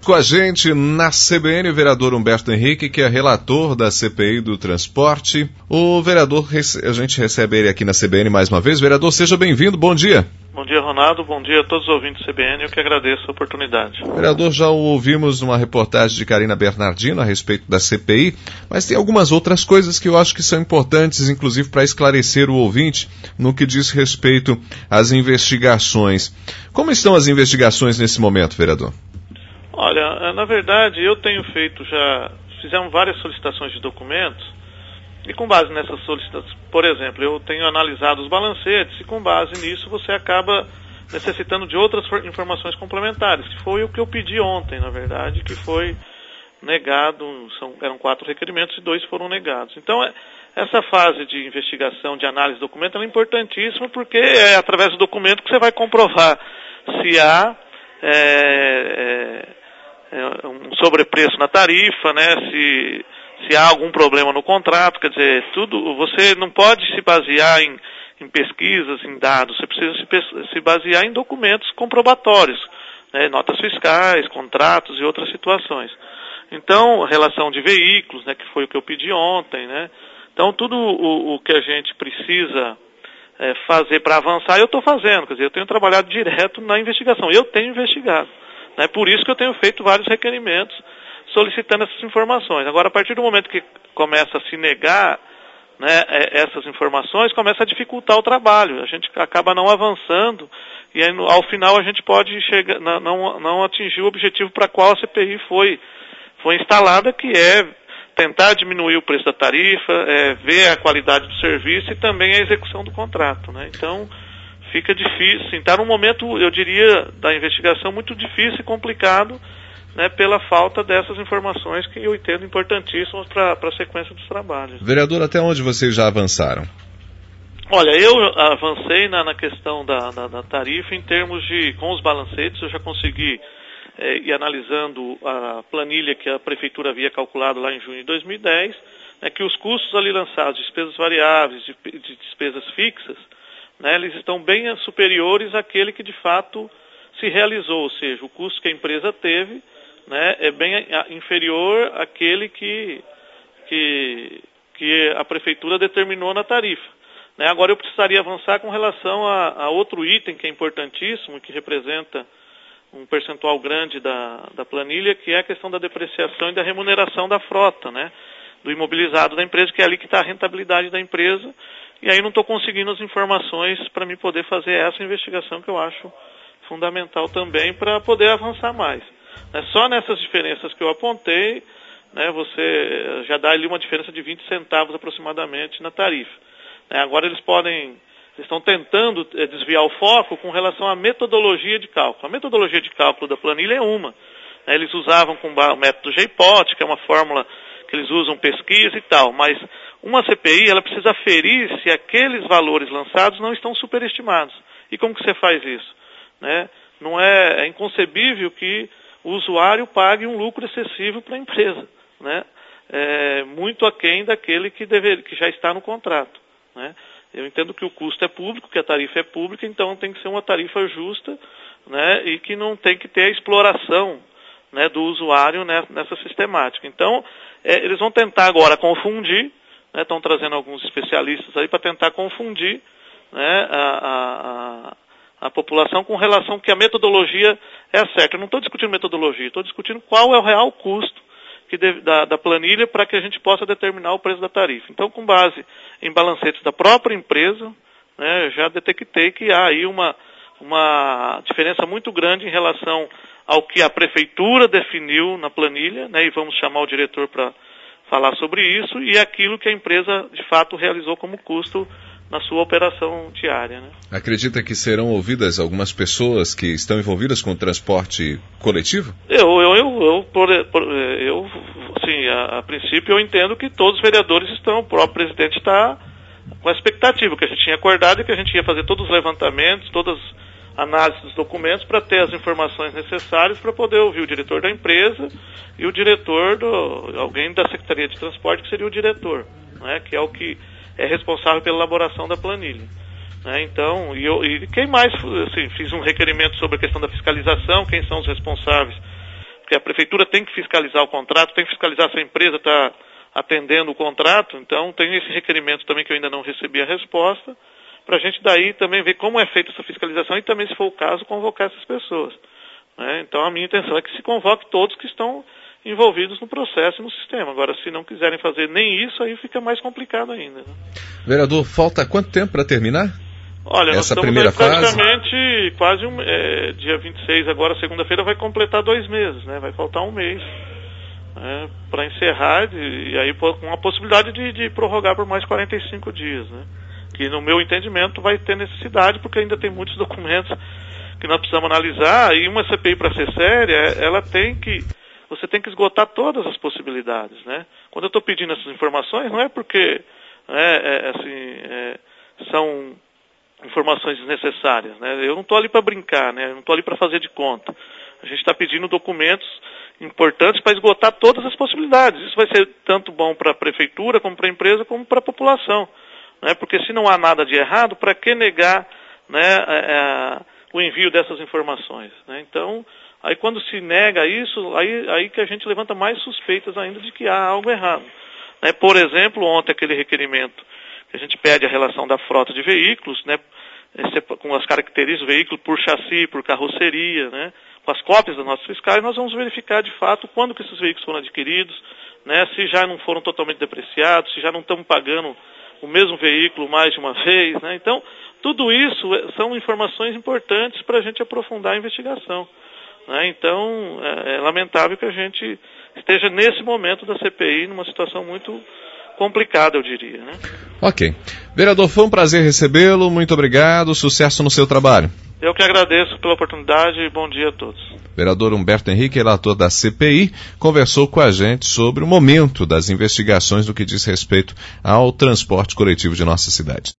Com a gente na CBN, o vereador Humberto Henrique, que é relator da CPI do transporte. O vereador, a gente recebe ele aqui na CBN mais uma vez. Vereador, seja bem-vindo, bom dia. Bom dia, Ronaldo, bom dia a todos os ouvintes do CBN, eu que agradeço a oportunidade. Vereador, já ouvimos numa reportagem de Karina Bernardino a respeito da CPI, mas tem algumas outras coisas que eu acho que são importantes, inclusive para esclarecer o ouvinte, no que diz respeito às investigações. Como estão as investigações nesse momento, vereador? Olha, na verdade, eu tenho fizemos várias solicitações de documentos, e com base nessas solicitações, por exemplo, eu tenho analisado os balancetes, e com base nisso você acaba necessitando de outras informações complementares, que foi o que eu pedi ontem, na verdade, que foi negado, eram 4 requerimentos e 2 foram negados. Então, essa fase de investigação, de análise de documento, ela é importantíssima, porque é através do documento que você vai comprovar se há um sobrepreço na tarifa, né, se há algum problema no contrato, quer dizer, você não pode se basear em pesquisas, em dados, você precisa se basear em documentos comprobatórios, né, notas fiscais, contratos e outras situações. Então, relação de veículos, né, que foi o que eu pedi ontem, né, então tudo o que a gente precisa fazer para avançar, eu estou fazendo, quer dizer, eu tenho trabalhado direto na investigação, eu tenho investigado. É por isso que eu tenho feito vários requerimentos solicitando essas informações. Agora, a partir do momento que começa a se negar, né, essas informações, começa a dificultar o trabalho. A gente acaba não avançando e aí, ao final a gente pode não atingir o objetivo para qual a CPI foi instalada, que é tentar diminuir o preço da tarifa, ver a qualidade do serviço e também a execução do contrato, né? Então, fica difícil, está num momento, eu diria, da investigação muito difícil e complicado, né, pela falta dessas informações que eu entendo importantíssimas para a sequência dos trabalhos. Vereador, até onde vocês já avançaram? Olha, eu avancei na questão da tarifa em termos de, com os balancetes, eu já consegui ir analisando a planilha que a Prefeitura havia calculado lá em junho de 2010, que os custos ali lançados, despesas variáveis, de despesas fixas, né, eles estão bem superiores àquele que de fato se realizou, ou seja, o custo que a empresa teve, né, é bem inferior àquele que a Prefeitura determinou na tarifa. Né, agora eu precisaria avançar com relação a outro item que é importantíssimo e que representa um percentual grande da planilha, que é a questão da depreciação e da remuneração da frota, né, do imobilizado da empresa, que é ali que está a rentabilidade da empresa. E aí não estou conseguindo as informações para me poder fazer essa investigação que eu acho fundamental também para poder avançar mais. Só nessas diferenças que eu apontei, né, você já dá ali uma diferença de 20 centavos aproximadamente na tarifa. Agora eles estão tentando desviar o foco com relação à metodologia de cálculo. A metodologia de cálculo da planilha é uma. Eles usavam com o método JPOT, que é uma fórmula que eles usam pesquisa e tal, mas uma CPI, ela precisa aferir se aqueles valores lançados não estão superestimados. E como que você faz isso? Né? Não é inconcebível que o usuário pague um lucro excessivo para a empresa, né? Muito aquém daquele que já está no contrato, né? Eu entendo que o custo é público, que a tarifa é pública, então tem que ser uma tarifa justa, né? E que não tem que ter a exploração, né, do usuário nessa sistemática. Então, eles vão tentar agora confundir, né, estão trazendo alguns especialistas aí para tentar confundir, né, a população com relação que a metodologia é a certa. Eu não estou discutindo metodologia, estou discutindo qual é o real custo da planilha para que a gente possa determinar o preço da tarifa. Então, com base em balancetes da própria empresa, né, já detectei que há aí uma diferença muito grande em relação ao que a Prefeitura definiu na planilha, né, e vamos chamar o diretor para falar sobre isso, e aquilo que a empresa, de fato, realizou como custo na sua operação diária, né? Acredita que serão ouvidas algumas pessoas que estão envolvidas com o transporte coletivo? Sim, a princípio eu entendo que todos os vereadores estão, o próprio presidente está com a expectativa, que a gente tinha acordado e que a gente ia fazer todos os levantamentos, todas as análises dos documentos para ter as informações necessárias para poder ouvir o diretor da empresa e o diretor, alguém da Secretaria de Transporte, que seria o diretor, né, que é o que é responsável pela elaboração da planilha. Né, então, e quem mais, assim, fiz um requerimento sobre a questão da fiscalização, quem são os responsáveis, porque a prefeitura tem que fiscalizar o contrato, tem que fiscalizar se a empresa está atendendo o contrato. Então tem esse requerimento também que eu ainda não recebi a resposta, para a gente daí também ver como é feita essa fiscalização e também, se for o caso, convocar essas pessoas, né? Então a minha intenção é que se convoque todos que estão envolvidos no processo e no sistema. Agora, se não quiserem fazer nem isso, aí fica mais complicado ainda, né? Vereador, falta quanto tempo para terminar? Olha, essa nós primeira estamos fase? praticamente quase dia 26, agora segunda-feira vai completar 2 meses, né? Vai faltar um mês, né, para encerrar, e aí com a possibilidade de prorrogar por mais 45 dias, né? Que no meu entendimento vai ter necessidade, porque ainda tem muitos documentos que nós precisamos analisar, e uma CPI, para ser séria, você tem que esgotar todas as possibilidades, né? Quando eu estou pedindo essas informações, não é porque são informações desnecessárias, né? Eu não estou ali para brincar, né? Eu não estou ali para fazer de conta. A gente está pedindo documentos importantes para esgotar todas as possibilidades. Isso vai ser tanto bom para a prefeitura, como para a empresa, como para a população, né? Porque se não há nada de errado, para que negar, né, o envio dessas informações, né? Então, aí quando se nega isso, aí que a gente levanta mais suspeitas ainda de que há algo errado, né? Por exemplo, ontem aquele requerimento que a gente pede a relação da frota de veículos, né, com as características do veículo por chassi, por carroceria, né, com as cópias das notas fiscais, nós vamos verificar de fato quando que esses veículos foram adquiridos, né, se já não foram totalmente depreciados, se já não estamos pagando o mesmo veículo mais de uma vez, né? Então, tudo isso são informações importantes para a gente aprofundar a investigação, né? Então, é lamentável que a gente esteja nesse momento da CPI numa situação muito complicada, eu diria, né? Ok. Vereador, foi um prazer recebê-lo, muito obrigado, sucesso no seu trabalho. Eu que agradeço pela oportunidade e bom dia a todos. Vereador Humberto Henrique, relator da CPI, conversou com a gente sobre o momento das investigações no que diz respeito ao transporte coletivo de nossa cidade.